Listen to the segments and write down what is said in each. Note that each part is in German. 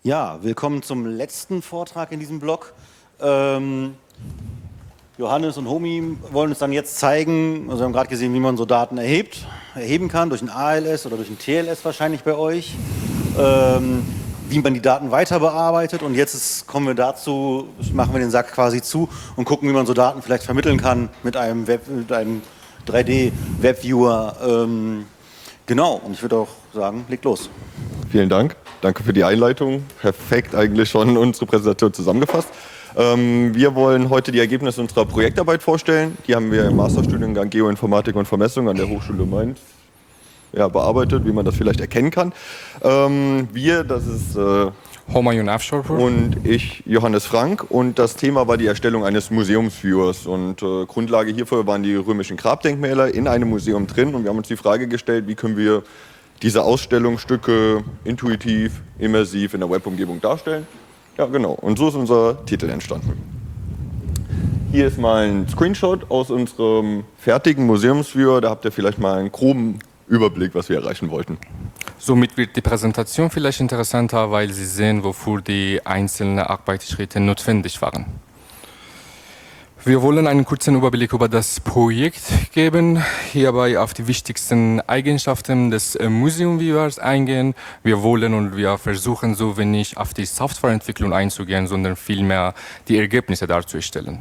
Ja, willkommen zum letzten Vortrag in diesem Blog. Johannes und Homi wollen uns dann jetzt zeigen, also wir haben gerade gesehen, wie man so Daten erheben kann, durch ein ALS oder durch ein TLS wahrscheinlich bei euch, wie man die Daten weiter bearbeitet, und jetzt kommen wir dazu, machen wir den Sack quasi zu und gucken, wie man so Daten vielleicht vermitteln kann mit einem 3D-Webviewer. Genau, und ich würde auch sagen, legt los. Vielen Dank. Danke für die Einleitung. Perfekt eigentlich schon unsere Präsentation zusammengefasst. Wir wollen heute die Ergebnisse unserer Projektarbeit vorstellen. Die haben wir im Masterstudiengang Geoinformatik und Vermessung an der Hochschule Mainz bearbeitet, wie man das vielleicht erkennen kann. Das ist Homayun Afshar und ich, Johannes Frank, und das Thema war die Erstellung eines Museumsviewers, und Grundlage hierfür waren die römischen Grabdenkmäler in einem Museum drin, und wir haben uns die Frage gestellt, wie können wir diese Ausstellungsstücke intuitiv, immersiv in der Webumgebung darstellen. Ja, genau, und so ist unser Titel entstanden. Hier ist mal ein Screenshot aus unserem fertigen Museumsviewer, da habt ihr vielleicht mal einen groben Überblick, was wir erreichen wollten. Somit wird die Präsentation vielleicht interessanter, weil Sie sehen, wofür die einzelnen Arbeitsschritte notwendig waren. Wir wollen einen kurzen Überblick über das Projekt geben, hierbei auf die wichtigsten Eigenschaften des Museumviewers eingehen. Wir wollen und wir versuchen so wenig auf die Softwareentwicklung einzugehen, sondern vielmehr die Ergebnisse darzustellen.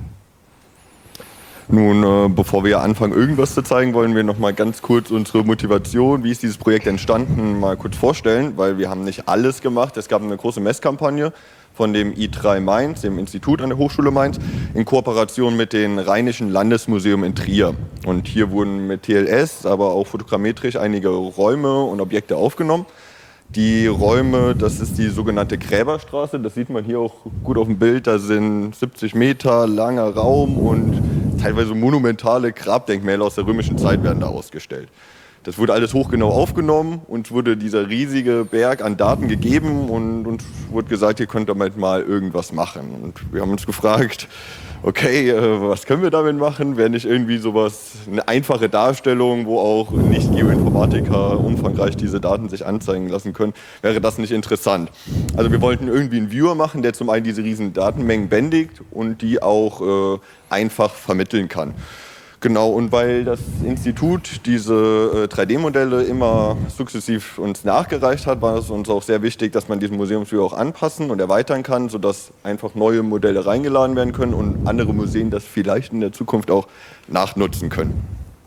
Nun, bevor wir anfangen, irgendwas zu zeigen, wollen wir noch mal ganz kurz unsere Motivation, wie ist dieses Projekt entstanden, mal kurz vorstellen, weil wir haben nicht alles gemacht. Es gab eine große Messkampagne von dem I3 Mainz, dem Institut an der Hochschule Mainz, in Kooperation mit dem Rheinischen Landesmuseum in Trier. Und hier wurden mit TLS, aber auch fotogrammetrisch einige Räume und Objekte aufgenommen. Die Räume, das ist die sogenannte Gräberstraße, das sieht man hier auch gut auf dem Bild, da sind 70 Meter langer Raum und teilweise monumentale Grabdenkmäler aus der römischen Zeit werden da ausgestellt. Das wurde alles hochgenau aufgenommen, und wurde dieser riesige Berg an Daten gegeben, und uns wurde gesagt, ihr könnt damit mal irgendwas machen. Und wir haben uns gefragt, okay, was können wir damit machen? Wäre nicht irgendwie sowas, eine einfache Darstellung, wo auch Nicht-Geoinformatiker umfangreich diese Daten sich anzeigen lassen können, wäre das nicht interessant? Also wir wollten irgendwie einen Viewer machen, der zum einen diese riesen Datenmengen bändigt und die auch einfach vermitteln kann. Genau, und weil das Institut diese 3D-Modelle immer sukzessiv uns nachgereicht hat, war es uns auch sehr wichtig, dass man diesen Museumsviewer auch anpassen und erweitern kann, sodass einfach neue Modelle reingeladen werden können und andere Museen das vielleicht in der Zukunft auch nachnutzen können.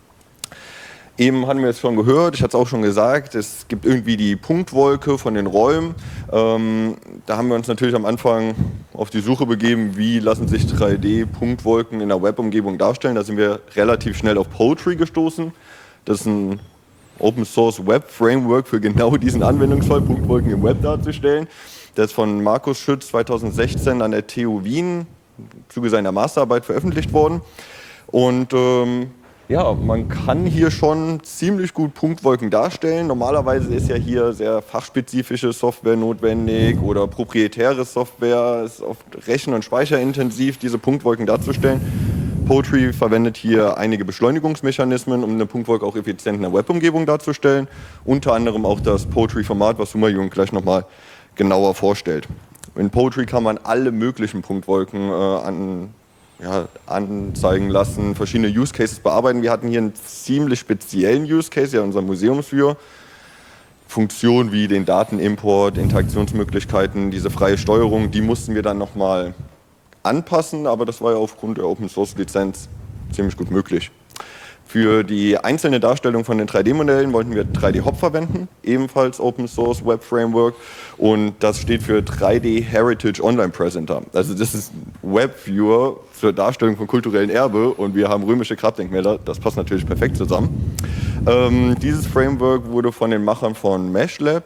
Eben hatten wir es schon gehört, ich hatte es auch schon gesagt, es gibt irgendwie die Punktwolke von den Räumen. Da haben wir uns natürlich am Anfang auf die Suche begeben, wie lassen sich 3D-Punktwolken in der Webumgebung darstellen. Da sind wir relativ schnell auf Poetry gestoßen. Das ist ein Open-Source-Web-Framework für genau diesen Anwendungsfall, Punktwolken im Web darzustellen. Das ist von Markus Schütz 2016 an der TU Wien im Zuge seiner Masterarbeit veröffentlicht worden. Und ja, man kann hier schon ziemlich gut Punktwolken darstellen. Normalerweise ist ja hier sehr fachspezifische Software notwendig oder proprietäre Software. Es ist oft rechen- und speicherintensiv, diese Punktwolken darzustellen. Poetry verwendet hier einige Beschleunigungsmechanismen, um eine Punktwolke auch effizient in der Webumgebung darzustellen. Unter anderem auch das Poetry-Format, was Humayun gleich nochmal genauer vorstellt. In Poetry kann man alle möglichen Punktwolken anzeigen lassen, verschiedene Use Cases bearbeiten. Wir hatten hier einen ziemlich speziellen Use Case, ja, unser Museumsviewer. Funktionen wie den Datenimport, Interaktionsmöglichkeiten, diese freie Steuerung, die mussten wir dann nochmal anpassen, aber das war ja aufgrund der Open Source Lizenz ziemlich gut möglich. Für die einzelne Darstellung von den 3D-Modellen wollten wir 3D-Hop verwenden, ebenfalls Open Source Web Framework, und das steht für 3D Heritage Online Presenter. Also das ist ein Webviewer zur Darstellung von kulturellen Erbe, und wir haben römische Grabdenkmäler, das passt natürlich perfekt zusammen. Dieses Framework wurde von den Machern von MeshLab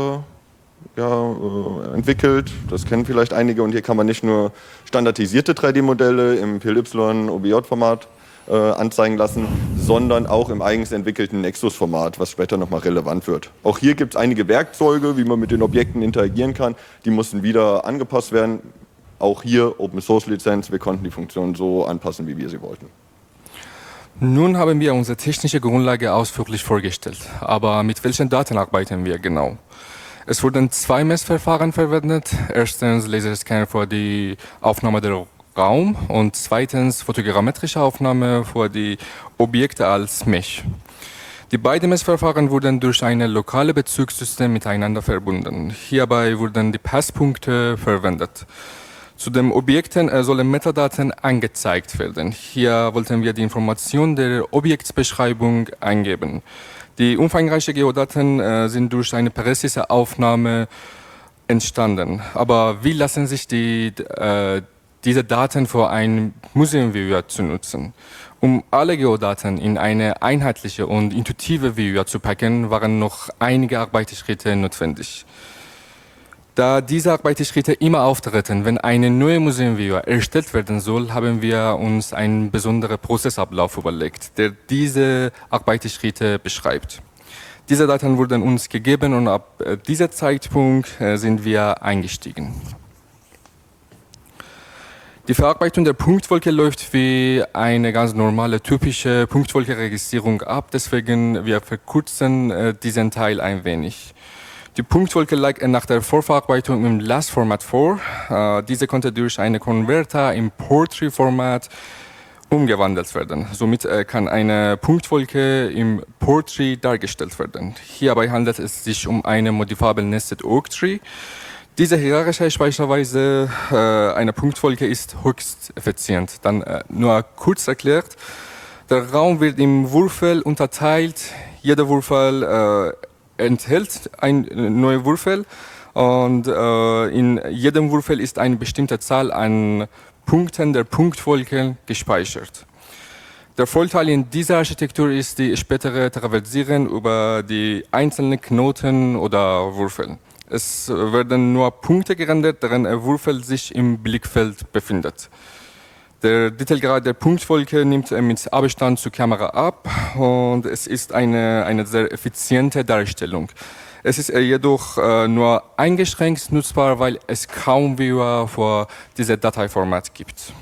entwickelt, das kennen vielleicht einige, und hier kann man nicht nur standardisierte 3D-Modelle im PLY, OBJ-Format anzeigen lassen, sondern auch im eigens entwickelten Nexus-Format, was später nochmal relevant wird. Auch hier gibt es einige Werkzeuge, wie man mit den Objekten interagieren kann, die mussten wieder angepasst werden. Auch hier Open-Source-Lizenz, wir konnten die Funktionen so anpassen, wie wir sie wollten. Nun haben wir unsere technische Grundlage ausführlich vorgestellt, aber mit welchen Daten arbeiten wir genau? Es wurden 2 Messverfahren verwendet. Erstens Laserscanner für die Aufnahme der Raum und zweitens fotogrammetrische Aufnahme für die Objekte als Mesh. Die beiden Messverfahren wurden durch ein lokales Bezugssystem miteinander verbunden. Hierbei wurden die Passpunkte verwendet. Zu den Objekten sollen Metadaten angezeigt werden. Hier wollten wir die Information der Objektsbeschreibung eingeben. Die umfangreichen Geodaten sind durch eine präzise Aufnahme entstanden. Aber wie lassen sich diese Daten für ein Museum-Viewer zu nutzen? Um alle Geodaten in eine einheitliche und intuitive Viewer zu packen, waren noch einige Arbeitsschritte notwendig. Da diese Arbeitsschritte immer auftreten, wenn eine neue Museum-Viewer erstellt werden soll, haben wir uns einen besonderen Prozessablauf überlegt, der diese Arbeitsschritte beschreibt. Diese Daten wurden uns gegeben und ab diesem Zeitpunkt sind wir eingestiegen. Die Verarbeitung der Punktwolke läuft wie eine ganz normale, typische Punktwolke-Registrierung ab, deswegen wir verkürzen diesen Teil ein wenig. Die Punktwolke lag nach der Vorverarbeitung im LAS-Format vor. Diese konnte durch einen Konverter im Portrait-Format umgewandelt werden. Somit kann eine Punktwolke im Portrait dargestellt werden. Hierbei handelt es sich um eine Modifiable Nested Oak Tree. Diese hierarchische Speicherweise einer Punktwolke ist höchst effizient. Dann nur kurz erklärt, der Raum wird in Würfel unterteilt. Jeder Würfel enthält einen neuen Würfel und in jedem Würfel ist eine bestimmte Zahl an Punkten der Punktwolke gespeichert. Der Vorteil in dieser Architektur ist die spätere Traversieren über die einzelnen Knoten oder Würfel. Es werden nur Punkte gerendert, deren ein Würfel sich im Blickfeld befindet. Der Detailgrad der Punktwolke nimmt mit Abstand zur Kamera ab und es ist eine sehr effiziente Darstellung. Es ist jedoch nur eingeschränkt nutzbar, weil es kaum Viewer für dieses Dateiformat gibt.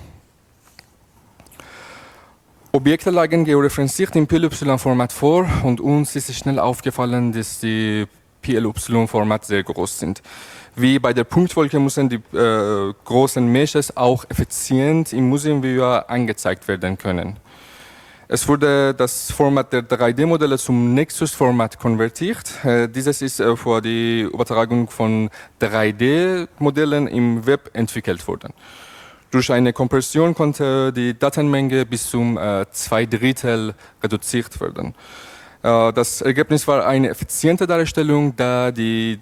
Objekte lagen georeferenziert im PLY-Format vor und uns ist schnell aufgefallen, dass die PLY-Format sehr groß sind. Wie bei der Punktwolke müssen die großen Meshes auch effizient im Museum Viewer angezeigt werden können. Es wurde das Format der 3D-Modelle zum Nexus-Format konvertiert. Dieses ist für die Übertragung von 3D-Modellen im Web entwickelt worden. Durch eine Kompression konnte die Datenmenge bis zum 2/3 reduziert werden. Das Ergebnis war eine effiziente Darstellung, da die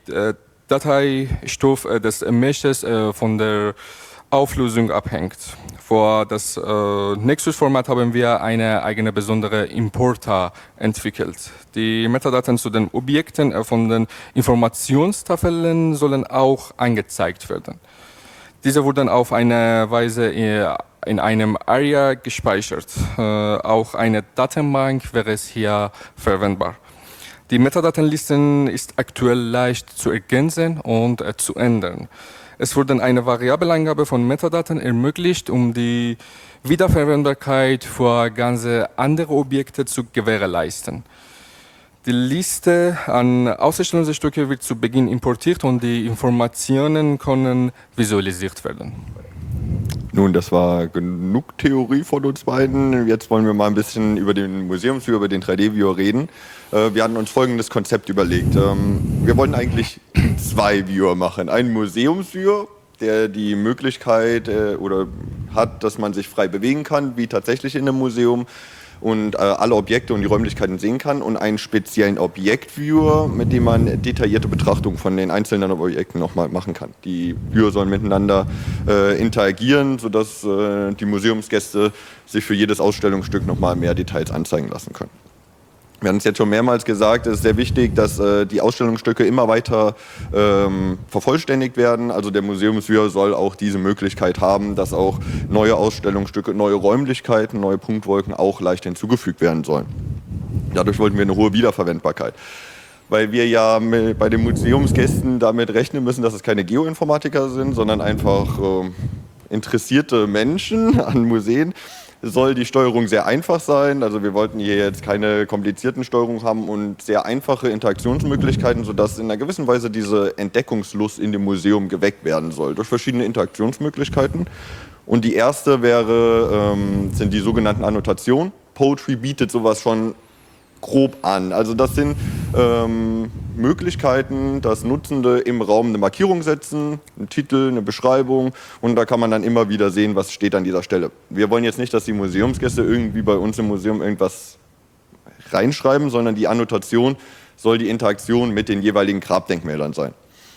Dateistoff des Meshes von der Auflösung abhängt. Für das Nexus-Format haben wir eine eigene besondere Importer entwickelt. Die Metadaten zu den Objekten von den Informationstafeln sollen auch angezeigt werden. Diese wurden auf eine Weise in einem Area gespeichert. Auch eine Datenbank wäre es hier verwendbar. Die Metadatenlisten ist aktuell leicht zu ergänzen und zu ändern. Es wurde eine Variablenangabe von Metadaten ermöglicht, um die Wiederverwendbarkeit für ganz andere Objekte zu gewährleisten. Die Liste an Ausstellungsstücke wird zu Beginn importiert und die Informationen können visualisiert werden. Nun, das war genug Theorie von uns beiden. Jetzt wollen wir mal ein bisschen über den Museumsviewer, über den 3D-Viewer reden. Wir hatten uns folgendes Konzept überlegt. Wir wollten eigentlich 2 Viewer machen. Einen Museumsviewer, der die Möglichkeit hat, dass man sich frei bewegen kann, wie tatsächlich in einem Museum, und alle Objekte und die Räumlichkeiten sehen kann, und einen speziellen Objektviewer, mit dem man detaillierte Betrachtungen von den einzelnen Objekten nochmal machen kann. Die Viewer sollen miteinander interagieren, sodass die Museumsgäste sich für jedes Ausstellungsstück nochmal mehr Details anzeigen lassen können. Wir haben es jetzt schon mehrmals gesagt, es ist sehr wichtig, dass die Ausstellungsstücke immer weiter vervollständigt werden. Also der Museumsviewer soll auch diese Möglichkeit haben, dass auch neue Ausstellungsstücke, neue Räumlichkeiten, neue Punktwolken auch leicht hinzugefügt werden sollen. Dadurch wollten wir eine hohe Wiederverwendbarkeit. Weil wir ja bei den Museumsgästen damit rechnen müssen, dass es keine Geoinformatiker sind, sondern einfach interessierte Menschen an Museen. soll die Steuerung sehr einfach sein. Also wir wollten hier jetzt keine komplizierten Steuerungen haben und sehr einfache Interaktionsmöglichkeiten, sodass in einer gewissen Weise diese Entdeckungslust in dem Museum geweckt werden soll durch verschiedene Interaktionsmöglichkeiten. Und die erste sind die sogenannten Annotationen. Poetry bietet sowas schon grob an. Also das sind Möglichkeiten, dass Nutzende im Raum eine Markierung setzen, einen Titel, eine Beschreibung und da kann man dann immer wieder sehen, was steht an dieser Stelle. Wir wollen jetzt nicht, dass die Museumsgäste irgendwie bei uns im Museum irgendwas reinschreiben, sondern die Annotation soll die Interaktion mit den jeweiligen Grabdenkmälern sein.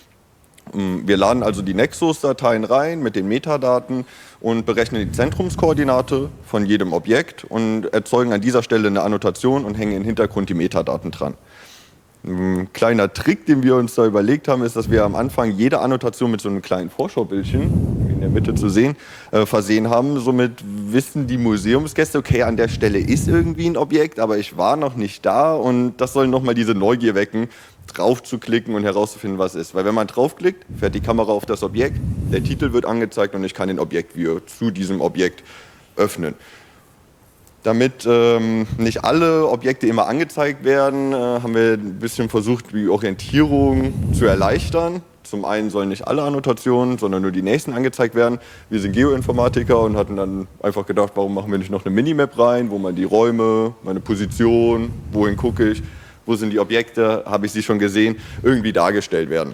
Wir laden also die Nexus-Dateien rein mit den Metadaten und berechnen die Zentrumskoordinate von jedem Objekt und erzeugen an dieser Stelle eine Annotation und hängen im Hintergrund die Metadaten dran. Ein kleiner Trick, den wir uns da überlegt haben, ist, dass wir am Anfang jede Annotation mit so einem kleinen Vorschaubildchen, in der Mitte zu sehen, versehen haben. Somit wissen die Museumsgäste, okay, an der Stelle ist irgendwie ein Objekt, aber ich war noch nicht da und das soll nochmal diese Neugier wecken, drauf zu klicken und herauszufinden, was ist. Weil wenn man draufklickt, fährt die Kamera auf das Objekt, der Titel wird angezeigt und ich kann den Objektviewer zu diesem Objekt öffnen. Damit nicht alle Objekte immer angezeigt werden, haben wir ein bisschen versucht, die Orientierung zu erleichtern. Zum einen sollen nicht alle Annotationen, sondern nur die nächsten angezeigt werden. Wir sind Geoinformatiker und hatten dann einfach gedacht, warum machen wir nicht noch eine Minimap rein, wo man die Räume, meine Position, wohin gucke ich, wo sind die Objekte, habe ich sie schon gesehen, irgendwie dargestellt werden.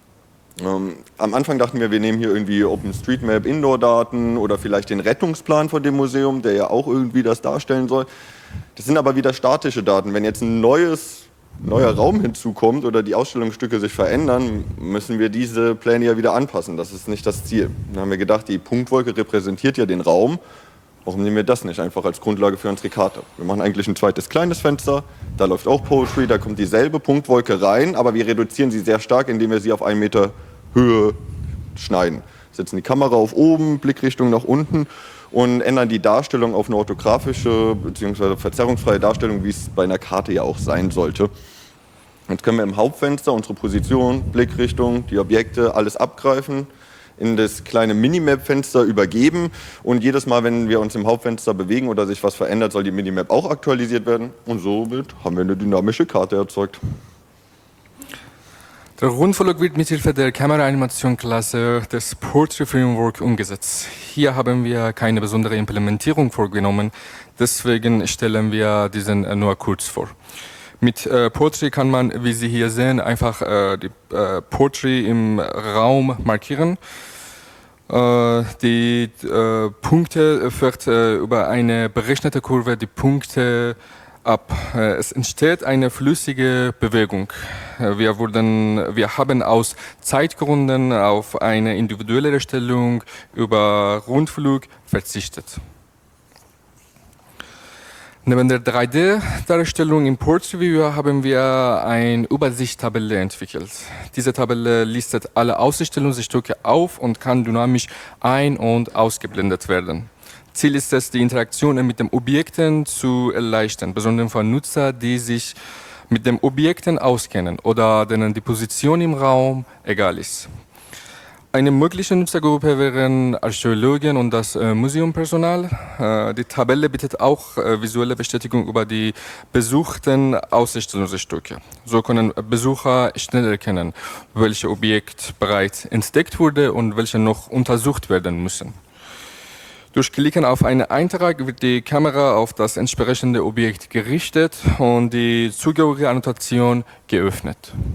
Am Anfang dachten wir nehmen hier irgendwie OpenStreetMap Indoor-Daten oder vielleicht den Rettungsplan von dem Museum, der ja auch irgendwie das darstellen soll. Das sind aber wieder statische Daten. Wenn jetzt ein neuer Raum hinzukommt oder die Ausstellungsstücke sich verändern, müssen wir diese Pläne ja wieder anpassen. Das ist nicht das Ziel. Dann haben wir gedacht, die Punktwolke repräsentiert ja den Raum. Warum nehmen wir das nicht einfach als Grundlage für unsere Karte? Wir machen eigentlich ein zweites kleines Fenster, da läuft auch Poetry, da kommt dieselbe Punktwolke rein, aber wir reduzieren sie sehr stark, indem wir sie auf 1 Meter Höhe schneiden. Setzen die Kamera auf oben, Blickrichtung nach unten und ändern die Darstellung auf eine orthografische bzw. verzerrungsfreie Darstellung, wie es bei einer Karte ja auch sein sollte. Jetzt können wir im Hauptfenster unsere Position, Blickrichtung, die Objekte, alles abgreifen, in das kleine Minimap-Fenster übergeben und jedes Mal, wenn wir uns im Hauptfenster bewegen oder sich was verändert, soll die Minimap auch aktualisiert werden und somit haben wir eine dynamische Karte erzeugt. Der Rundflug wird mithilfe der Kameraanimation-Klasse des Poetry Framework umgesetzt. Hier haben wir keine besondere Implementierung vorgenommen, deswegen stellen wir diesen nur kurz vor. Mit Poetry kann man, wie Sie hier sehen, einfach die Poetry im Raum markieren. Die Punkte führt über eine berechnete Kurve die Punkte ab. Es entsteht eine flüssige Bewegung. Wir haben aus Zeitgründen auf eine individuelle Erstellung über Rundflug verzichtet. Neben der 3D-Darstellung im Poetry Viewer haben wir eine Übersichtstabelle entwickelt. Diese Tabelle listet alle Ausstellungsstücke auf und kann dynamisch ein- und ausgeblendet werden. Ziel ist es, die Interaktionen mit den Objekten zu erleichtern, besonders für Nutzer, die sich mit den Objekten auskennen oder denen die Position im Raum egal ist. Eine mögliche Nutzergruppe wären Archäologen und das Museumpersonal. Die Tabelle bietet auch visuelle Bestätigung über die besuchten Ausstellungsstücke. So können Besucher schnell erkennen, welches Objekt bereits entdeckt wurde und welche noch untersucht werden müssen. Durch Klicken auf einen Eintrag wird die Kamera auf das entsprechende Objekt gerichtet und die zugehörige Annotation geöffnet.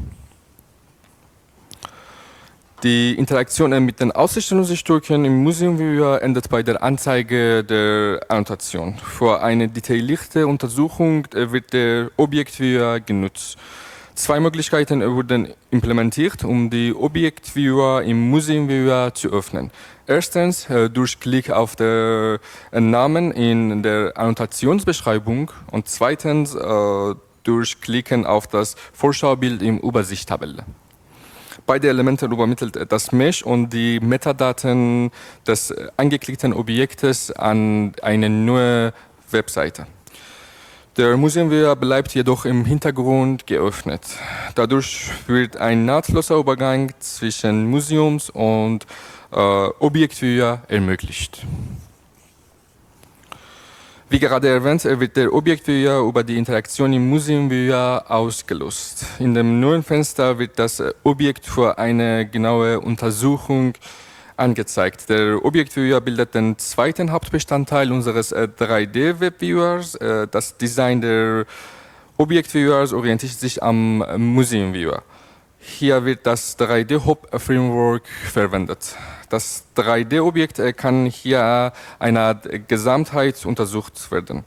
Die Interaktion mit den Ausstellungsstücken im Museum Viewer endet bei der Anzeige der Annotation. Für eine detaillierte Untersuchung wird der Objektviewer genutzt. 2 Möglichkeiten wurden implementiert, um die Objektviewer im Museum Viewer zu öffnen. Erstens durch Klick auf den Namen in der Annotationsbeschreibung und zweitens durch Klicken auf das Vorschaubild im Übersichtstabelle. Beide Elemente übermittelt das Mesh und die Metadaten des angeklickten Objektes an eine neue Webseite. Der Museumviewer bleibt jedoch im Hintergrund geöffnet. Dadurch wird ein nahtloser Übergang zwischen Museums- und Objektviewer ermöglicht. Wie gerade erwähnt, wird der Objektviewer über die Interaktion im Museumviewer ausgelöst. In dem neuen Fenster wird das Objekt für eine genaue Untersuchung angezeigt. Der Objektviewer bildet den zweiten Hauptbestandteil unseres 3D-Webviewers. Das Design der Objektviewers orientiert sich am Museumviewer. Hier wird das 3D-Hop-Framework verwendet. Das 3D-Objekt kann hier einer Gesamtheit untersucht werden.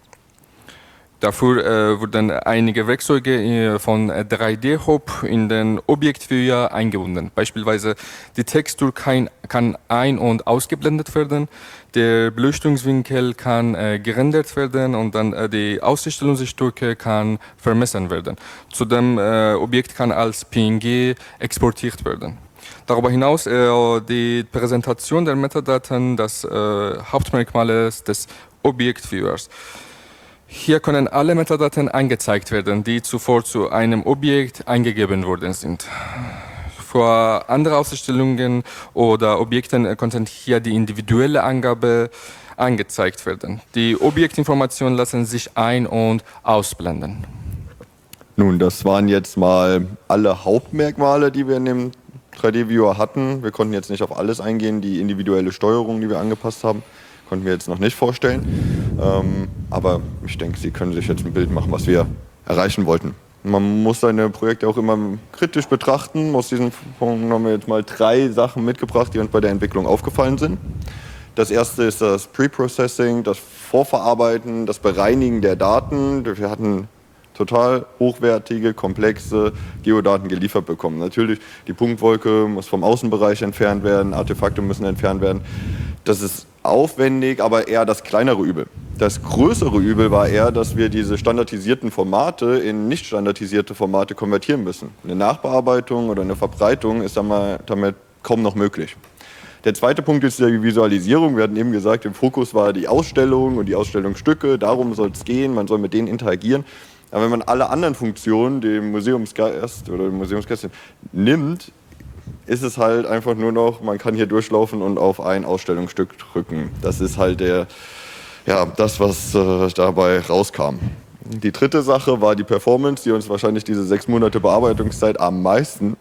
Dafür wurden einige Werkzeuge von 3D-Hop in den Objektviewer eingebunden. Beispielsweise die Textur kann ein- und ausgeblendet werden, der Beleuchtungswinkel kann gerendert werden und dann die Ausstellungsstücke kann vermessen werden. Zudem Objekt kann als PNG exportiert werden. Darüber hinaus die Präsentation der Metadaten, das Hauptmerkmal des Objektviewers. Hier können alle Metadaten angezeigt werden, die zuvor zu einem Objekt eingegeben worden sind. Für andere Ausstellungen oder Objekten konnten hier die individuelle Angabe angezeigt werden. Die Objektinformationen lassen sich ein- und ausblenden. Nun, das waren jetzt mal alle Hauptmerkmale, die wir in dem 3D-Viewer hatten. Wir konnten jetzt nicht auf alles eingehen. Die individuelle Steuerung, die wir angepasst haben, konnten wir jetzt noch nicht vorstellen. Aber ich denke, Sie können sich jetzt ein Bild machen, was wir erreichen wollten. Man muss seine Projekte auch immer kritisch betrachten. Aus diesem Punkt haben wir jetzt mal 3 Sachen mitgebracht, die uns bei der Entwicklung aufgefallen sind. Das erste ist das Pre-Processing, das Vorverarbeiten, das Bereinigen der Daten. Wir hatten total hochwertige, komplexe Geodaten geliefert bekommen. Natürlich, die Punktwolke muss vom Außenbereich entfernt werden, Artefakte müssen entfernt werden. Das ist aufwendig, aber eher das kleinere Übel. Das größere Übel war eher, dass wir diese standardisierten Formate in nicht standardisierte Formate konvertieren müssen. Eine Nachbearbeitung oder eine Verbreitung ist damit kaum noch möglich. Der zweite Punkt ist die Visualisierung. Wir hatten eben gesagt, im Fokus war die Ausstellung und die Ausstellungsstücke. Darum soll es gehen, man soll mit denen interagieren. Aber wenn man alle anderen Funktionen dem Museumsgast oder der Museumsgästin nimmt, ist es halt einfach nur noch, man kann hier durchlaufen und auf ein Ausstellungsstück drücken. Das ist halt das, was dabei rauskam. Die dritte Sache war die Performance, die uns wahrscheinlich diese 6 Monate Bearbeitungszeit am meisten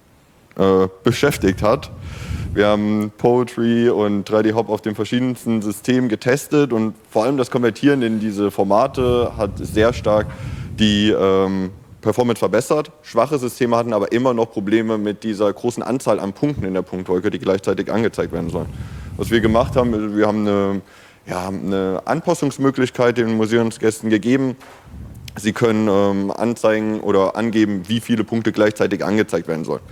beschäftigt hat. Wir haben Poetry und 3D-Hop auf den verschiedensten Systemen getestet und vor allem das Konvertieren in diese Formate hat sehr stark die Performance verbessert. Schwache Systeme hatten aber immer noch Probleme mit dieser großen Anzahl an Punkten in der Punktwolke, die gleichzeitig angezeigt werden sollen. Was wir gemacht haben, wir haben eine Anpassungsmöglichkeit den Museumsgästen gegeben. Sie können anzeigen oder angeben, wie viele Punkte gleichzeitig angezeigt werden sollen.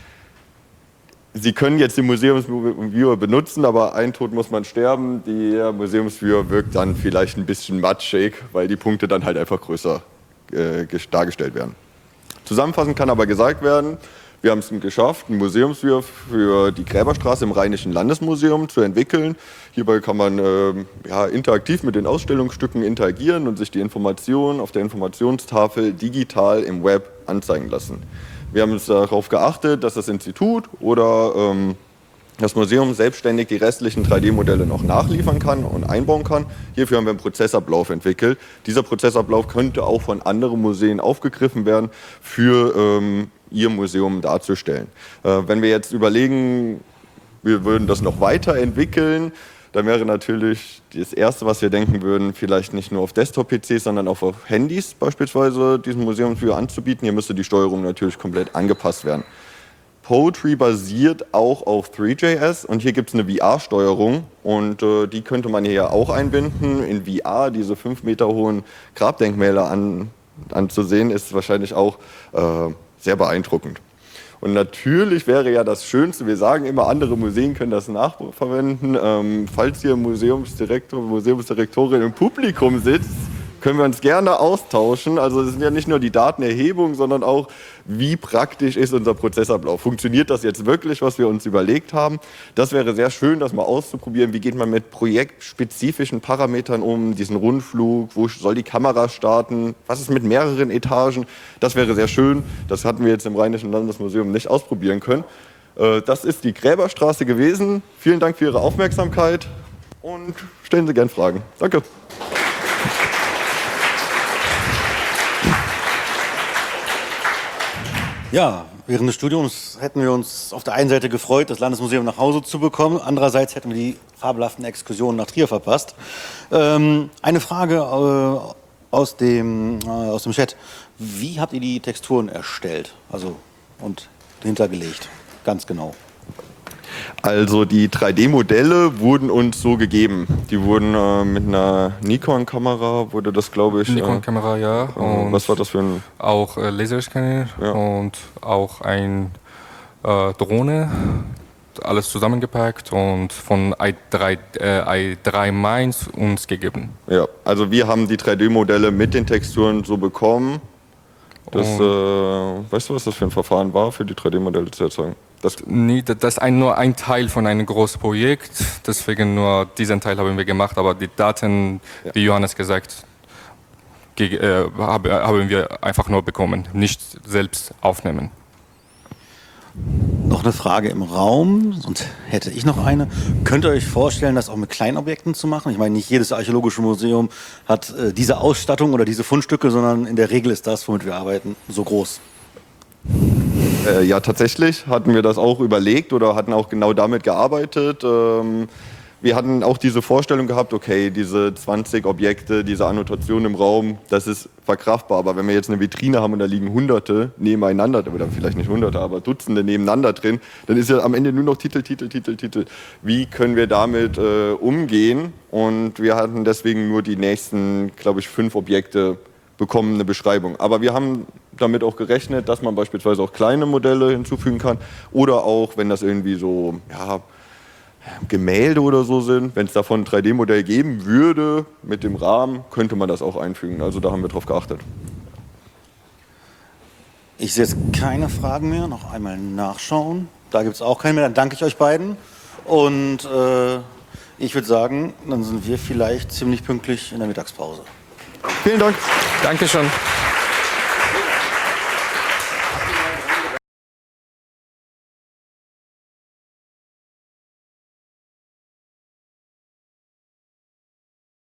Sie können jetzt den Museumsviewer benutzen, aber ein Tod muss man sterben. Der Museumsviewer wirkt dann vielleicht ein bisschen matschig, weil die Punkte dann halt einfach größer dargestellt werden. Zusammenfassend kann aber gesagt werden, wir haben es geschafft, einen Museumsviewer für die Gräberstraße im Rheinischen Landesmuseum zu entwickeln. Hierbei kann man interaktiv mit den Ausstellungsstücken interagieren und sich die Informationen auf der Informationstafel digital im Web anzeigen lassen. Wir haben uns darauf geachtet, dass das Institut oder das Museum selbstständig die restlichen 3D-Modelle noch nachliefern kann und einbauen kann. Hierfür haben wir einen Prozessablauf entwickelt. Dieser Prozessablauf könnte auch von anderen Museen aufgegriffen werden, für ihr Museum darzustellen. Wenn wir jetzt überlegen, wir würden das noch weiterentwickeln, dann wäre natürlich das Erste, was wir denken würden, vielleicht nicht nur auf Desktop-PCs, sondern auch auf Handys beispielsweise diesen Museumsviewer anzubieten. Hier müsste die Steuerung natürlich komplett angepasst werden. Poetry basiert auch auf Three.js und hier gibt es eine VR-Steuerung und die könnte man hier auch einbinden. In VR diese 5 Meter hohen Grabdenkmäler anzusehen, ist wahrscheinlich auch sehr beeindruckend. Und natürlich wäre ja das Schönste, wir sagen immer, andere Museen können das nachverwenden. Falls hier Museumsdirektor, Museumsdirektorin im Publikum sitzt, können wir uns gerne austauschen. Also es sind ja nicht nur die Datenerhebung, sondern auch, wie praktisch ist unser Prozessablauf. Funktioniert das jetzt wirklich, was wir uns überlegt haben? Das wäre sehr schön, das mal auszuprobieren. Wie geht man mit projektspezifischen Parametern um? Diesen Rundflug, wo soll die Kamera starten? Was ist mit mehreren Etagen? Das wäre sehr schön. Das hatten wir jetzt im Rheinischen Landesmuseum nicht ausprobieren können. Das ist die Gräberstraße gewesen. Vielen Dank für Ihre Aufmerksamkeit und stellen Sie gerne Fragen. Danke. Ja, während des Studiums hätten wir uns auf der einen Seite gefreut, das Landesmuseum nach Hause zu bekommen. Andererseits hätten wir die fabelhaften Exkursionen nach Trier verpasst. Eine Frage aus dem Chat. Wie habt ihr die Texturen erstellt? Also und hintergelegt? Ganz genau. Also die 3D-Modelle wurden uns so gegeben. Die wurden mit einer Nikon-Kamera, wurde das, glaube ich. Nikon-Kamera, ja. Und was war das für ein... Auch Laserscanner und auch ein Drohne. Alles zusammengepackt und von i3 Mainz uns gegeben. Ja, also wir haben die 3D-Modelle mit den Texturen so bekommen. Das, weißt du, was das für ein Verfahren war, für die 3D-Modelle zu erzeugen? Das ist nur ein Teil von einem großen Projekt, deswegen nur diesen Teil haben wir gemacht, aber die Daten, wie Johannes gesagt, haben wir einfach nur bekommen, nicht selbst aufnehmen. Noch eine Frage im Raum, sonst hätte ich noch eine. Könnt ihr euch vorstellen, das auch mit Kleinobjekten zu machen? Ich meine, nicht jedes archäologische Museum hat diese Ausstattung oder diese Fundstücke, sondern in der Regel ist das, womit wir arbeiten, so groß. Ja, tatsächlich hatten wir das auch überlegt oder hatten auch genau damit gearbeitet. Wir hatten auch diese Vorstellung gehabt, okay, diese 20 Objekte, diese Annotation im Raum, das ist verkraftbar. Aber wenn wir jetzt eine Vitrine haben und da liegen Hunderte nebeneinander, oder vielleicht nicht Hunderte, aber Dutzende nebeneinander drin, dann ist ja am Ende nur noch Titel. Wie können wir damit umgehen? Und wir hatten deswegen nur die nächsten, glaube ich, 5 Objekte bekommen eine Beschreibung. Aber wir haben damit auch gerechnet, dass man beispielsweise auch kleine Modelle hinzufügen kann oder auch, wenn das irgendwie so Gemälde oder so sind, wenn es davon ein 3D-Modell geben würde mit dem Rahmen, könnte man das auch einfügen. Also da haben wir drauf geachtet. Ich sehe jetzt keine Fragen mehr. Noch einmal nachschauen. Da gibt es auch keine mehr. Dann danke ich euch beiden. Und ich würde sagen, dann sind wir vielleicht ziemlich pünktlich in der Mittagspause. Vielen Dank. Dankeschön.